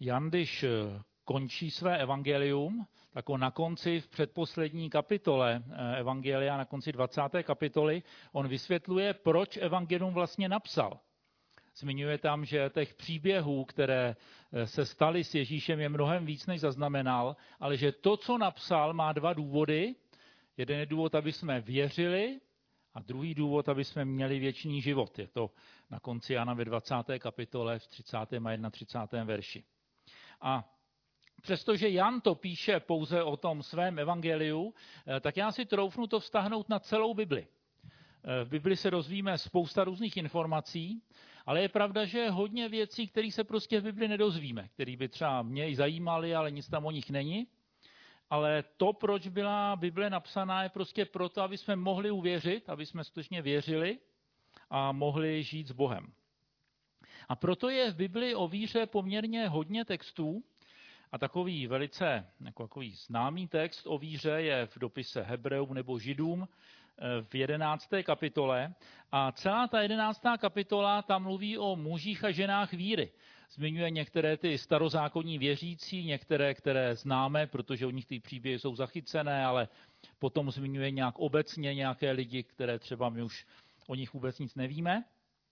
Jan, když končí své evangelium, tak on na konci v předposlední kapitole evangelia, na konci 20. kapitoly, on vysvětluje, proč evangelium vlastně napsal. Zmiňuje tam, že těch příběhů, které se staly s Ježíšem, je mnohem víc, než zaznamenal, ale že to, co napsal, má dva důvody. Jeden je důvod, aby jsme věřili, a druhý důvod, aby jsme měli věčný život. Je to na konci Jana ve 20. kapitole v 30. a 31. verši. A přestože Jan to píše pouze o tom svém evangeliu, tak já si troufnu to vztahnout na celou Bibli. V Bibli se dozvíme spousta různých informací, ale je pravda, že je hodně věcí, které se prostě v Bibli nedozvíme, které by třeba mě i zajímaly, ale nic tam o nich není. Ale to, proč byla Bible napsaná, je prostě proto, aby jsme mohli uvěřit, aby jsme skutečně věřili a mohli žít s Bohem. A proto je v Bibli o víře poměrně hodně textů a takový velice takový známý text o víře je v dopise Hebreům nebo Židům v 11. kapitole. A celá ta 11. kapitola tam mluví o mužích a ženách víry. Zmiňuje některé ty starozákonní věřící, některé, které známe, protože u nich ty příběhy jsou zachycené, ale potom zmiňuje nějak obecně nějaké lidi, které třeba my už o nich vůbec nic nevíme.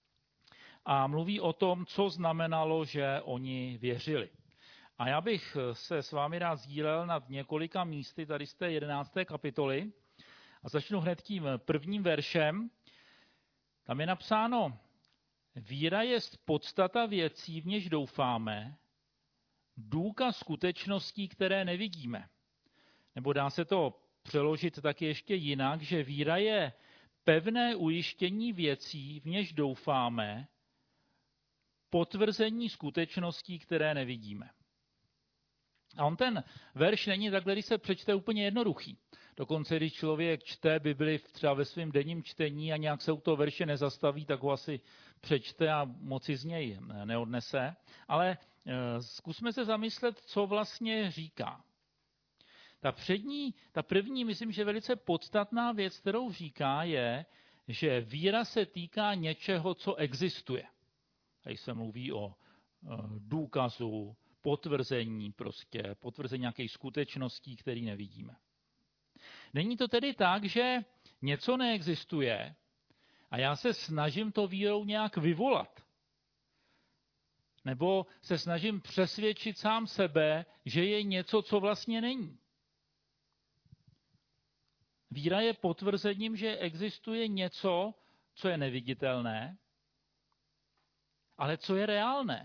A mluví o tom, co znamenalo, že oni věřili. A já bych se s vámi rád sdílel nad několika místy tady z té 11. kapitoly. A začnu hned tím prvním veršem. Tam je napsáno: víra jest podstata věcí, v něž doufáme, důkaz skutečností, které nevidíme. Nebo dá se to přeložit taky ještě jinak, že víra je pevné ujištění věcí, v něž doufáme, potvrzení skutečností, které nevidíme. A on ten verš není takhle, když se přečte, úplně jednoduchý. Dokonce, když člověk čte Bibli třeba ve svém denním čtení a nějak se u toho verše nezastaví, tak ho asi přečte a moci z něj neodnese. Ale zkusme se zamyslet, co vlastně říká. Ta první, myslím, že velice podstatná věc, kterou říká, je, že víra se týká něčeho, co existuje. Tady se mluví o důkazu, potvrzení nějakých skutečností, které nevidíme. Není to tedy tak, že něco neexistuje a já se snažím to vírou nějak vyvolat. Nebo se snažím přesvědčit sám sebe, že je něco, co vlastně není. Víra je potvrzením, že existuje něco, co je neviditelné, ale co je reálné.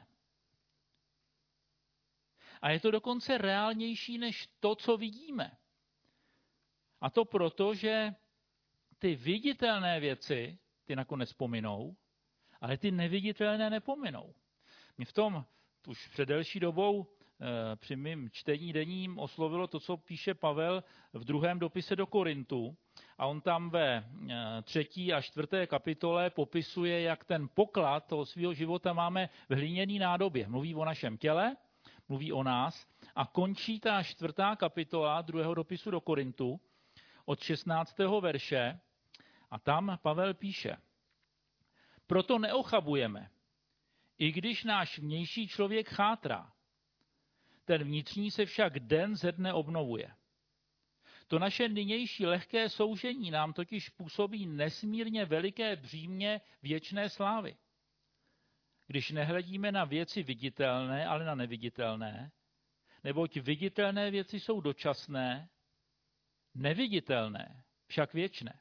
A je to dokonce reálnější než to, co vidíme. A to proto, že ty viditelné věci, ty nakonec pominou, ale ty neviditelné nepominou. Mě v tom už před delší dobou při mým čtení denním oslovilo to, co píše Pavel v 2. dopise do Korintu. A on tam ve 3. a 4. kapitole popisuje, jak ten poklad toho svého života máme v hliněné nádobě. Mluví o našem těle, mluví o nás a končí ta 4. kapitola 2. dopisu do Korintu od 16. verše a tam Pavel píše: proto neochabujeme, i když náš vnější člověk chátrá. Ten vnitřní se však den ze dne obnovuje. To naše nynější lehké soužení nám totiž působí nesmírně veliké břímě věčné slávy. Když nehledíme na věci viditelné, ale na neviditelné, neboť viditelné věci jsou dočasné, neviditelné, však věčné.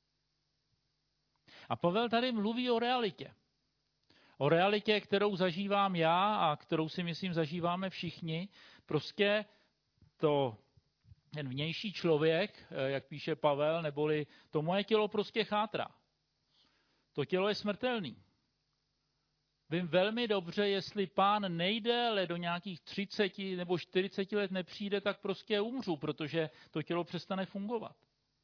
A Pavel tady mluví o realitě. O realitě, kterou zažívám já a kterou si myslím zažíváme všichni. Prostě ten vnější člověk, jak píše Pavel, neboli to moje tělo prostě chátrá. To tělo je smrtelný. Vím velmi dobře, jestli Pán nejdéle do nějakých 30 nebo 40 let nepřijde, tak prostě umřu, protože to tělo přestane fungovat.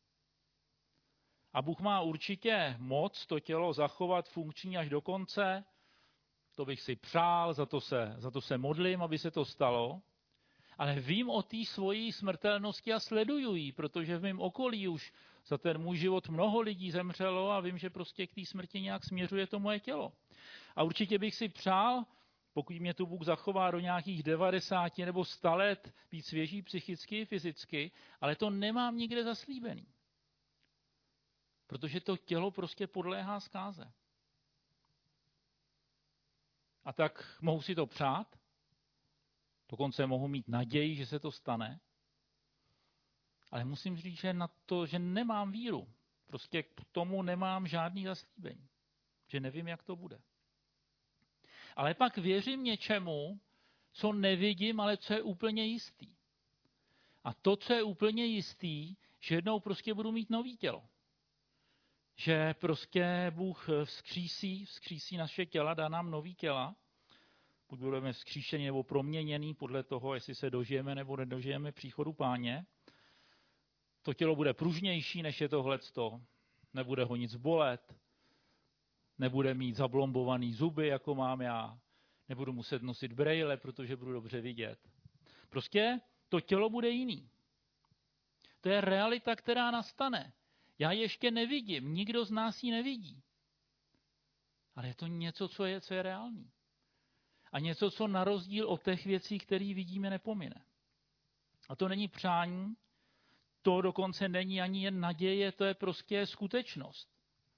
A Bůh má určitě moc to tělo zachovat funkční až do konce. To bych si přál, za to se modlím, aby se to stalo. Ale vím o té svojí smrtelnosti a sleduju ji, protože v mém okolí už za ten můj život mnoho lidí zemřelo a vím, že prostě k té smrti nějak směřuje to moje tělo. A určitě bych si přál pokud mě tu Bůh zachová do nějakých 90 nebo 100 let, být svěží psychicky i fyzicky, ale to nemám nikde zaslíbený. Protože to tělo prostě podléhá zkáze. A tak mohu si to přát, dokonce mohu mít naději, že se to stane, ale musím říct, že na to, že nemám víru. Prostě k tomu nemám žádný zaslíbení. Že nevím, jak to bude. Ale pak věřím něčemu, co nevidím, ale co je úplně jistý. A to, co je úplně jistý, že jednou prostě budu mít nový tělo. Že prostě Bůh vzkřísí naše těla, dá nám nový těla, buď budeme vzkříšeni nebo proměněný podle toho, jestli se dožijeme nebo nedožijeme příchodu Páně. To tělo bude pružnější, než je tohleto, nebude ho nic bolet, nebude mít zablombovaný zuby, jako mám já, nebudu muset nosit brejle, protože budu dobře vidět. Prostě to tělo bude jiný. To je realita, která nastane. Já ji ještě nevidím, nikdo z nás ji nevidí. Ale je to něco, co je reálný. A něco, co na rozdíl od těch věcí, které vidíme, nepomine. A to není přání, to dokonce není ani jen naděje, to je prostě skutečnost.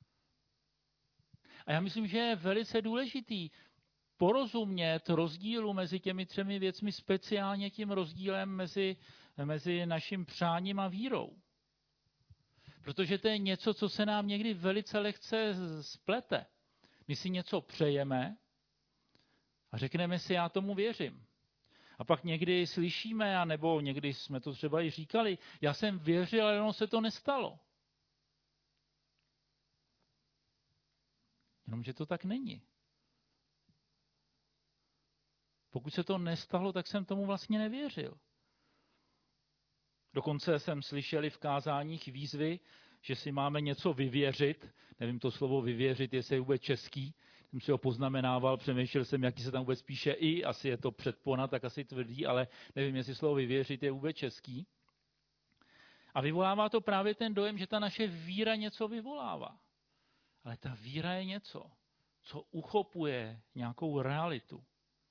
A já myslím, že je velice důležitý porozumět rozdílu mezi těmi třemi věcmi, speciálně tím rozdílem mezi naším přáním a vírou. Protože to je něco, co se nám někdy velice lehce splete. My si něco přejeme a řekneme si, já tomu věřím. A pak někdy slyšíme, nebo někdy jsme to třeba i říkali, já jsem věřil, ale ono se to nestalo. Jenomže to tak není. Pokud se to nestalo, tak jsem tomu vlastně nevěřil. Dokonce jsem slyšel v kázáních výzvy, že si máme něco vyvěřit. Nevím to slovo vyvěřit, jestli je vůbec český. Jsem si ho poznamenával, přemýšlel jsem, jaký se tam vůbec píše i, asi je to předpona, tak asi tvrdí, ale nevím, jestli slovo vyvěřit je vůbec český. A vyvolává to právě ten dojem, že ta naše víra něco vyvolává. Ale ta víra je něco, co uchopuje nějakou realitu.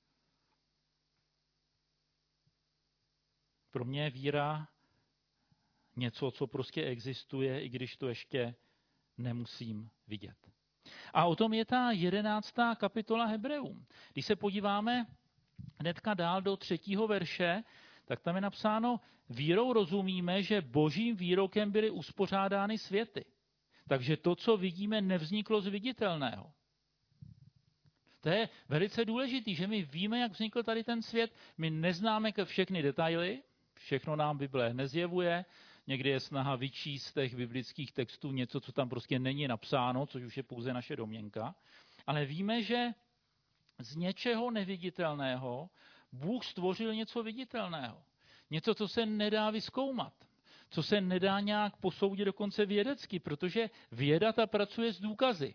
Pro mě je víra něco, co prostě existuje, i když to ještě nemusím vidět. A o tom je ta 11. kapitola Hebreům. Když se podíváme hnedka dál do 3. verše, tak tam je napsáno, vírou rozumíme, že božím výrokem byly uspořádány světy. Takže to, co vidíme, nevzniklo z viditelného. To je velice důležité, že my víme, jak vznikl tady ten svět, my neznáme všechny detaily, všechno nám Bible nezjevuje, někdy je snaha vyčíst z těch biblických textů něco, co tam prostě není napsáno, což už je pouze naše domněnka, ale víme, že z něčeho neviditelného Bůh stvořil něco viditelného. Něco, co se nedá vyzkoumat, co se nedá nějak posoudit dokonce vědecky, protože věda ta pracuje s důkazy.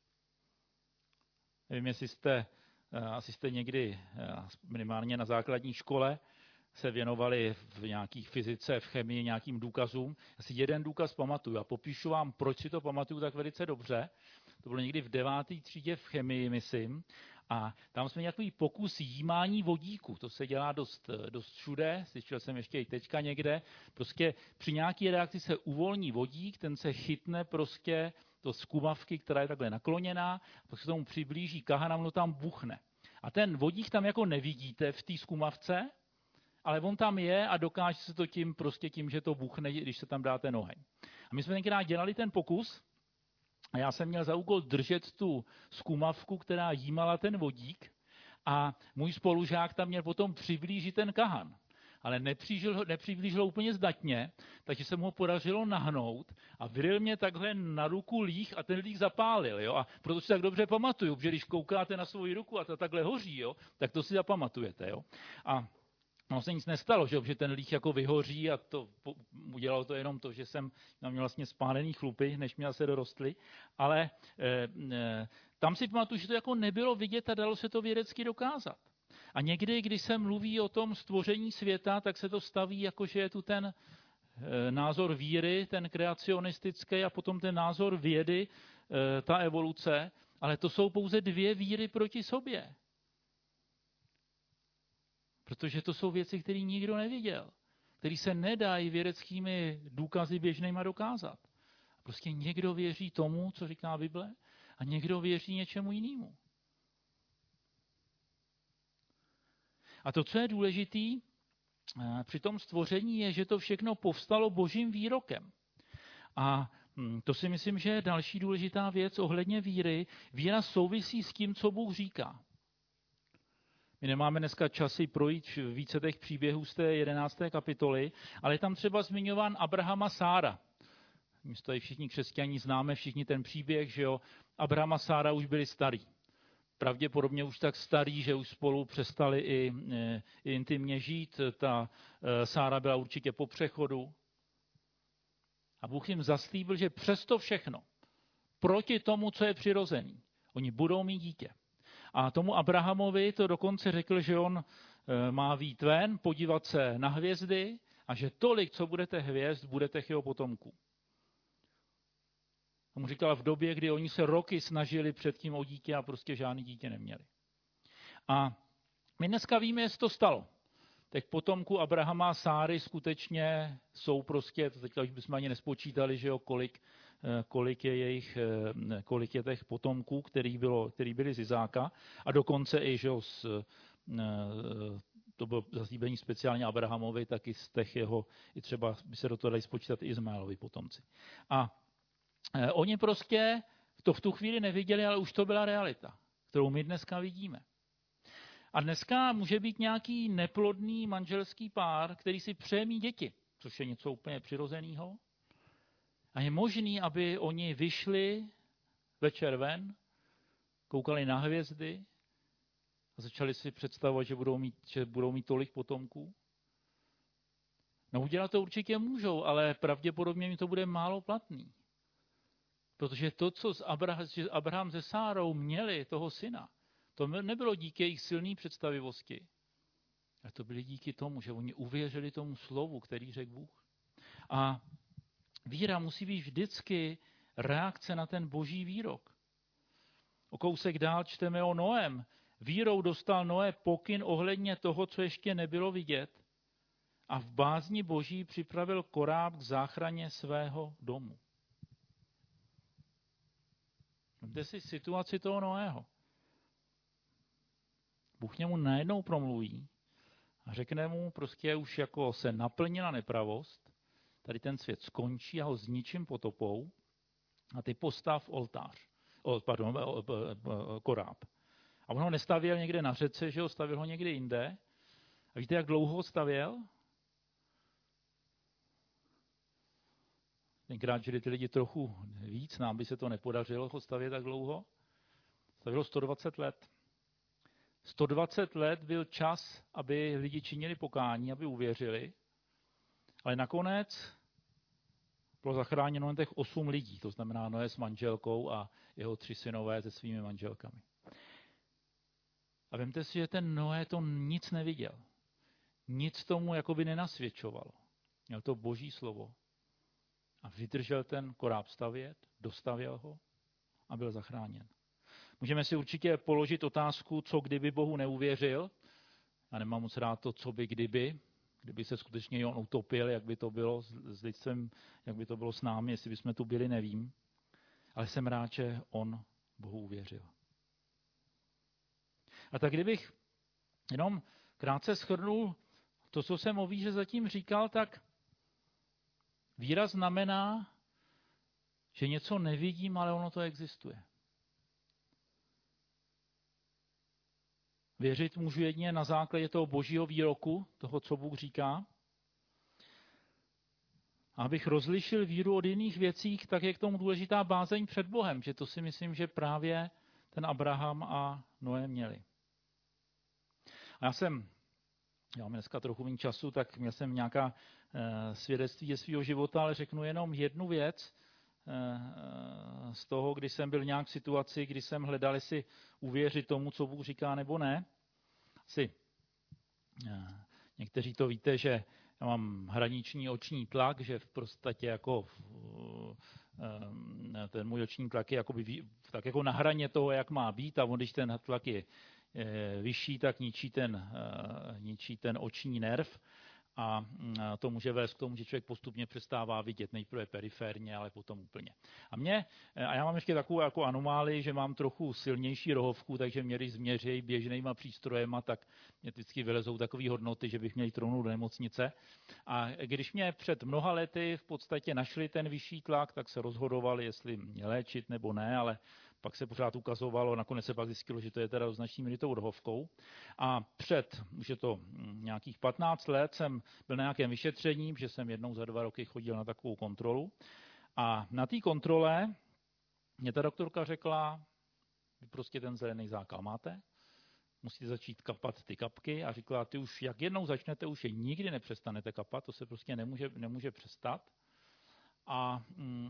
Nevím, jestli jste někdy minimálně na základní škole se věnovali v nějakých fyzice, v chemii nějakým důkazům. Já si jeden důkaz pamatuju a popíšu vám, proč si to pamatuju tak velice dobře. To bylo někdy v 9. třídě v chemii, myslím. A tam jsme nějaký pokus jímání vodíku. To se dělá dost všude, slyšel jsem ještě i teďka někde. Prostě při nějaké reakci se uvolní vodík, ten se chytne prostě do zkumavky, která je takhle nakloněná, a pak se tomu přiblíží kahan a ono tam buchne. A ten vodík tam jako nevidíte v té zkumavce, ale on tam je a dokáže se to tím, že to buchne, když se tam dáte oheň. A my jsme tenkrát dělali ten pokus a já jsem měl za úkol držet tu zkumavku, která jímala ten vodík, a můj spolužák tam měl potom přiblížit ten kahan. Ale nepřiblížil ho úplně zdatně, takže se mu ho podařilo nahnout a vylil mě takhle na ruku líh a ten líh zapálil. Jo? A proto si tak dobře pamatuju, protože když koukáte na svoji ruku a ta takhle hoří, jo? Tak to si zapamatujete. Jo? A no se nic nestalo, že ten líh jako vyhoří a to udělalo to jenom to, že jsem měl vlastně spálený chlupy, než mě se dorostly, ale tam si pamatuju, že to jako nebylo vidět a dalo se to vědecky dokázat. A někdy, když se mluví o tom stvoření světa, tak se to staví jako, že je tu ten názor víry, ten kreacionistický, a potom ten názor vědy, ta evoluce, ale to jsou pouze dvě víry proti sobě. Protože to jsou věci, které nikdo neviděl, které se nedají vědeckými důkazy běžnýma dokázat. Prostě někdo věří tomu, co říká Bible, a někdo věří něčemu jinému. A to, co je důležitý při tom stvoření, je, že to všechno povstalo Božím výrokem. A to si myslím, že je další důležitá věc ohledně víry. Víra souvisí s tím, co Bůh říká. My nemáme dneska časy projít více těch příběhů z té 11. kapitoly, ale je tam třeba zmiňován Abraham a Sára. My tady všichni křesťaní známe všichni ten příběh, že jo, Abraham a Sára už byli starí. Pravděpodobně už tak starý, že už spolu přestali i intimně žít. Ta Sára byla určitě po přechodu. A Bůh jim zaslíbil, že přesto všechno, proti tomu, co je přirozený, oni budou mít dítě. A tomu Abrahamovi to dokonce řekl, že on má vyjít ven, podívat se na hvězdy a že tolik, co budete hvězd, budete jeho potomků. A mu říkal v době, kdy oni se roky snažili předtím o dítě a prostě žádný dítě neměli. A my dneska víme, jestli to stalo. Tak potomků Abrahama a Sáry skutečně jsou prostě, teďka už bychom ani nespočítali, že jo, kolik je těch potomků, který byli z Izáka, a dokonce i, že jo, to bylo zaslíbení speciálně Abrahamovi, tak i z těch jeho, i třeba by se do toho dali spočítat Izmaelovi potomci. A oni prostě to v tu chvíli neviděli, ale už to byla realita, kterou my dneska vidíme. A dneska může být nějaký neplodný manželský pár, který si přeje mít děti, což je něco úplně přirozeného. A je možný, aby oni vyšli večer ven, koukali na hvězdy a začali si představovat, že budou mít tolik potomků. No udělat to určitě můžou, ale pravděpodobně mi to bude málo platný. Protože to, co Abraham se Sárou měli, toho syna, to nebylo díky jejich silné představivosti, ale to bylo díky tomu, že oni uvěřili tomu slovu, který řekl Bůh. A víra musí být vždycky reakce na ten boží výrok. O kousek dál čteme o Noém. Vírou dostal Noé pokyn ohledně toho, co ještě nebylo vidět, a v bázni boží připravil koráb k záchraně svého domu. Vemte si situaci toho Noého. Bůh němu najednou promluví a řekne mu, prostě už jako se naplnila nepravost, tady ten svět skončí a ho zničím potopou a ty postav koráb. A on ho nestavěl někde na řece, že ho stavěl ho někde jinde. A víte, jak dlouho ho stavěl? Tenkrát žili ty lidi trochu víc, nám by se to nepodařilo ho stavět tak dlouho. Stavělo 120 let. 120 let byl čas, aby lidi činili pokání, aby uvěřili, ale nakonec bylo zachráněno jen těch 8 lidí, to znamená Noé s manželkou a jeho 3 synové se svými manželkami. A vemte si, že ten Noé to nic neviděl. Nic tomu jakoby nenasvědčovalo. Měl to boží slovo. A vydržel ten koráb stavět, dostavěl ho a byl zachráněn. Můžeme si určitě položit otázku, co kdyby Bohu neuvěřil. Já nemám moc rád to, co by kdyby se skutečně on utopil, jak by to bylo s lidstvem, jak by to bylo s námi, jestli bychom tu byli, nevím. Ale jsem rád, že on Bohu uvěřil. A tak kdybych jenom krátce shrnul to, co jsem o víře zatím říkal, tak víra znamená, že něco nevidím, ale ono to existuje. Věřit můžu jedině na základě toho božího výroku, toho, co Bůh říká. A abych rozlišil víru od jiných věcí, tak je k tomu důležitá bázeň před Bohem, že to si myslím, že právě ten Abraham a Noé měli. A já mám dneska trochu méně času, tak měl jsem nějaká svědectví ze svého života, ale řeknu jenom jednu věc z toho, kdy jsem byl nějak v situaci, kdy jsem hledal, jestli uvěřit tomu, co Bůh říká, nebo ne. Někteří to víte, že já mám hraniční oční tlak, že v podstatě jako ten můj oční tlak je jakoby, tak jako na hraně toho, jak má být, a když ten tlak je vyšší, tak ničí ten oční nerv a to může vést k tomu, že člověk postupně přestává vidět, nejprve periférně, ale potom úplně. A já mám ještě takovou jako anomálii, že mám trochu silnější rohovku, takže mě když změří běžnýma přístrojema, tak mě vždycky vylezou takové hodnoty, že bych měl jít rovnou do nemocnice. A když mě před mnoha lety v podstatě našli ten vyšší tlak, tak se rozhodovali, jestli mě léčit nebo ne, ale pak se pořád ukazovalo, nakonec se pak zjistilo, že to je teda do značné míry tou rohovkou. A už je to nějakých 15 let, jsem byl na nějakém vyšetření, že jsem jednou za 2 roky chodil na takovou kontrolu. A na té kontrole mě ta doktorka řekla, vy prostě ten zelený zákal máte, musíte začít kapat ty kapky a říkala, ty už jak jednou začnete, už je nikdy nepřestanete kapat, to se prostě nemůže přestat. A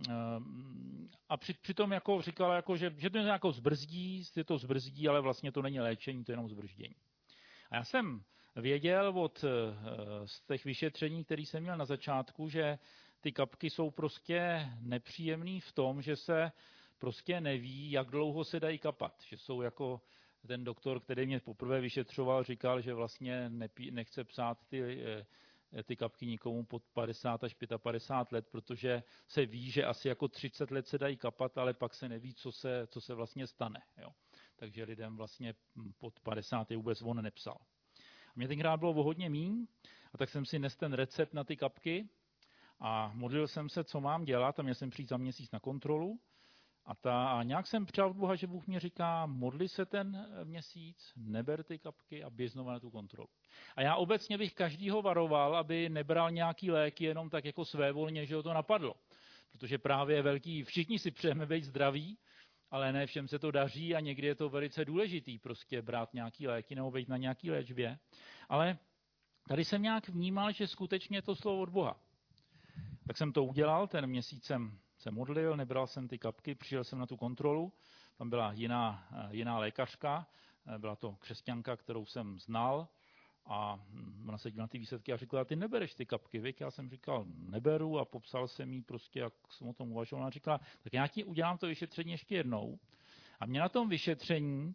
přitom jako říkala, jako, že to jako zbrzdí, ale vlastně to není léčení, to je jenom zbrždění. A já jsem věděl z těch vyšetření, které jsem měl na začátku, že ty kapky jsou prostě nepříjemný v tom, že se prostě neví, jak dlouho se dají kapat. Že jsou jako ten doktor, který mě poprvé vyšetřoval, říkal, že vlastně nechce psát ty kapky nikomu pod 50 až 55 let, protože se ví, že asi jako 30 let se dají kapat, ale pak se neví, co se vlastně stane. Jo. Takže lidem vlastně pod 50 je vůbec on nepsal. A mě tenkrát bylo o hodně míň, a tak jsem si nesl ten recept na ty kapky a modlil jsem se, co mám dělat, a měl jsem přijít za měsíc na kontrolu. A nějak jsem přál od Boha, že Bůh mě říká, modli se ten měsíc, neber ty kapky a běž znovu na tu kontrolu. A já obecně bych každýho varoval, aby nebral nějaký léky jenom tak jako svévolně, že ho to napadlo. Protože právě všichni si přejeme být zdraví, ale ne všem se to daří a někdy je to velice důležitý prostě brát nějaký léky nebo být na nějaký léčbě. Ale tady jsem nějak vnímal, že skutečně je to slovo od Boha. Tak jsem to udělal, ten měsíc jsem se modlil, nebral jsem ty kapky, přijel jsem na tu kontrolu, tam byla jiná lékařka, byla to křesťanka, kterou jsem znal a ona se dívala na ty výsledky a říkala, ty nebereš ty kapky, víš? Já jsem říkal, neberu a popsal jsem jí prostě, jak jsem o tom uvažoval. Ona říkala, tak já ti udělám to vyšetření ještě jednou. A mě na tom vyšetření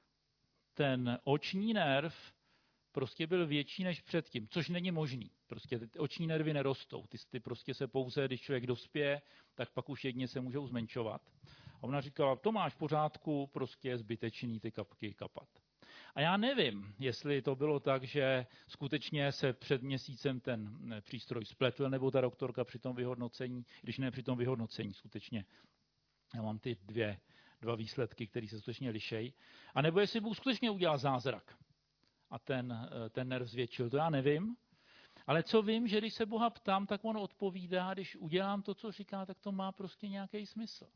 ten oční nerv prostě byl větší než předtím, což není možný. Prostě ty oční nervy nerostou. Ty prostě se pouze, když člověk dospěje, tak pak už jedně se můžou zmenšovat. A ona říkala, to máš v pořádku, prostě je zbytečný ty kapky kapat. A já nevím, jestli to bylo tak, že skutečně se před měsícem ten přístroj spletl, nebo ta doktorka při tom vyhodnocení, když ne při tom vyhodnocení skutečně. Já mám ty dva výsledky, které se skutečně lišejí. A nebo jestli Bůh skutečně udělal zázrak a ten nerv zvětšil, to já nevím. Ale co vím, že když se Boha ptám, tak on odpovídá, když udělám to, co říká, tak to má prostě nějaký smysl.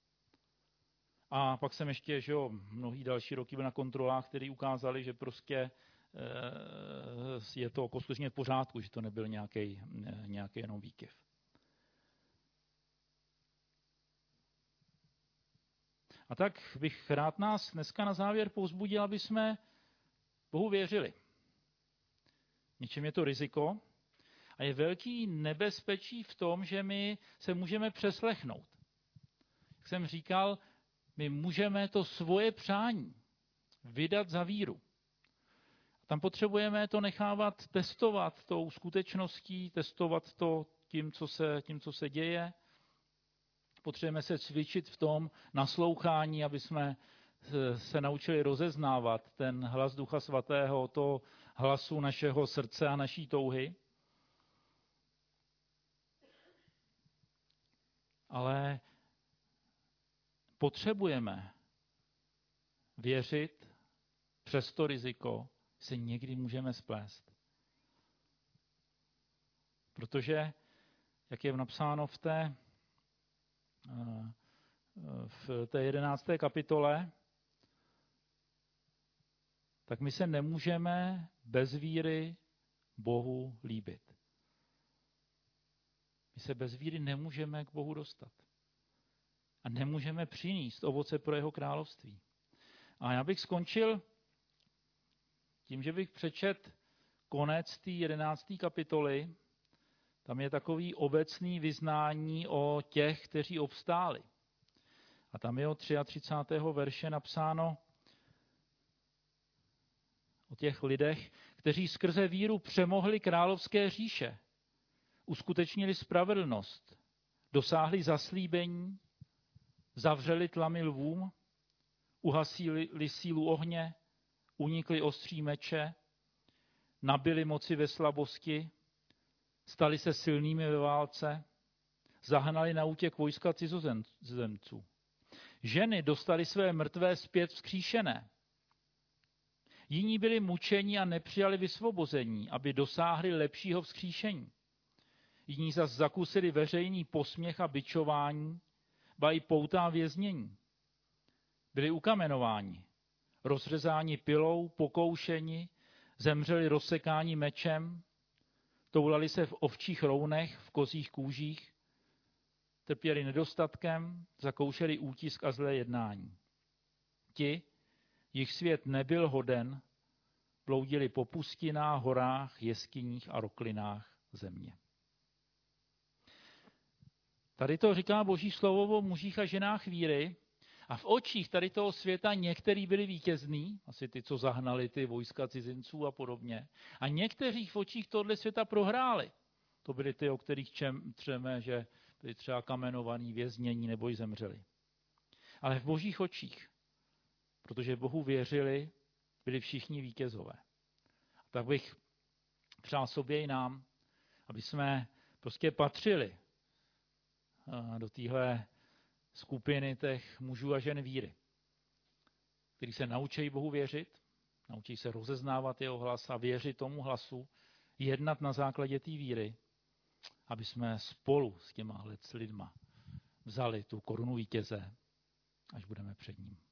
A pak jsem ještě, že jo, mnohý další roky byl na kontrolách, které ukázaly, že prostě je to skutečně v pořádku, že to nebyl nějaký jenom výkyv. A tak bych rád nás dneska na závěr povzbudil, aby jsme Bohu věřili. Něčem je to riziko a je velký nebezpečí v tom, že my se můžeme přeslechnout. Jak jsem říkal, my můžeme to svoje přání vydat za víru. Tam potřebujeme to nechávat testovat tou skutečností, testovat to tím, co se děje. Potřebujeme se cvičit v tom naslouchání, aby jsme se naučili rozeznávat ten hlas Ducha Svatého, to hlasu našeho srdce a naší touhy. Ale potřebujeme věřit přes to riziko, se někdy můžeme splést. Protože, jak je napsáno v té 11. kapitole, tak my se nemůžeme bez víry Bohu líbit. My se bez víry nemůžeme k Bohu dostat. A nemůžeme přinést ovoce pro jeho království. A já bych skončil tím, že bych přečet konec té 11. kapitoly. Tam je takový obecný vyznání o těch, kteří obstáli. A tam je od 33. verše napsáno: O těch lidech, kteří skrze víru přemohli královské říše, uskutečnili spravedlnost, dosáhli zaslíbení, zavřeli tlamy lvům, uhasili sílu ohně, unikli ostří meče, nabili moci ve slabosti, stali se silnými ve válce, zahnali na útěk vojska cizozemců. Ženy dostali své mrtvé zpět vzkříšené. Jiní byli mučeni a nepřijali vysvobození, aby dosáhli lepšího vzkříšení. Jiní zas zakusili veřejný posměch a bičování, ba i poutá věznění. Byli ukamenováni, rozřezáni pilou, pokoušeni, zemřeli rozsekáni mečem, toulali se v ovčích rounech, v kozích kůžích, trpěli nedostatkem, zakoušeli útisk a zlé jednání. Ti, jich svět nebyl hoden, bloudili po pustinách, horách, jeskyních a roklinách země. Tady to říká Boží slovo o mužích a ženách víry a v očích tady toho světa některý byli vítězní, asi ty, co zahnali ty vojska cizinců a podobně, a někteří v očích tohle světa prohráli. To byli ty, o kterých třeme, že byli třeba kamenovaní, věznění nebo i zemřeli. Ale v Božích očích, protože Bohu věřili, byli všichni vítězové. Tak bych přál sobě i nám, aby jsme prostě patřili do téhle skupiny těch mužů a žen víry, kteří se naučí Bohu věřit, naučí se rozeznávat jeho hlas a věřit tomu hlasu, jednat na základě té víry, aby jsme spolu s těma lidma vzali tu korunu vítěze, až budeme před ním.